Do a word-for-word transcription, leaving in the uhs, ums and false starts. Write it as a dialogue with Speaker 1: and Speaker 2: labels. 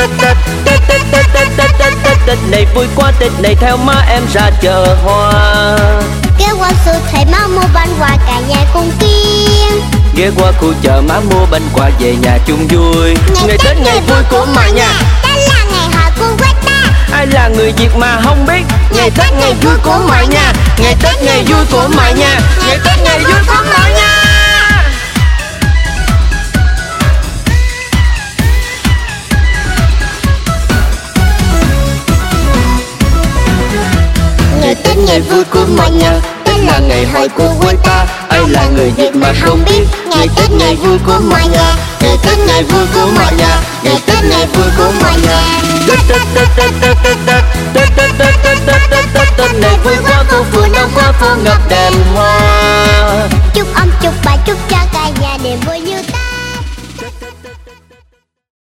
Speaker 1: Tết Tết Tết Tết Tết Tết Tết Tết Tết này vui quá, Tết này theo má em ra chợ hoa.
Speaker 2: Ghé qua siêu thị má mua bánh quà cả nhà cùng kia.
Speaker 1: Ghé qua khu chợ má mua bánh quà về nhà chung vui. Ngày Tết ngày vui của mọi nhà,
Speaker 2: đó là ngày hội của quê ta.
Speaker 1: ai là người Việt mà không biết. Ngày Tết ngày vui của mọi nhà, ngày Tết ngày vui của mọi nhà, ngày Tết ngày vui của mọi nhà.
Speaker 2: Ngày Tết ngày vui của mọi nhà, Tết là ngày hội của quê ta.
Speaker 1: Ai là người Việt mà không biết.
Speaker 2: Ngày Tết ngày vui của mọi nhà, ngày Tết ngày vui của mọi nhà, ngày Tết ngày vui của mọi nhà.
Speaker 1: Tết Tết Tết Tết Tết Tết Tết Tết Tết Tết Tết Tết Tết Tết Tết này vui quá, phố phường đông quá, phố ngập đèn hoa.